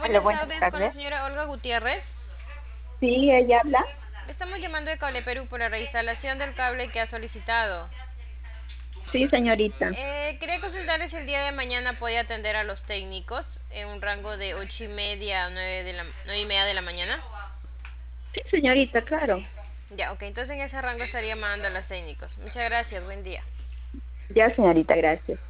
Hola, Buenas buenas tardes con la tardes. señora Olga Gutiérrez. Sí, ella habla. Estamos llamando de Cable Perú por la reinstalación del cable que ha solicitado. Sí, señorita. Quería consultarle si el día de mañana podía atender a los técnicos en un rango de 8:30 a 9:30 de la mañana. Sí, señorita, claro. Ya, ok, entonces en ese rango estaría mandando a los técnicos. Muchas gracias, buen día. Ya, señorita, gracias.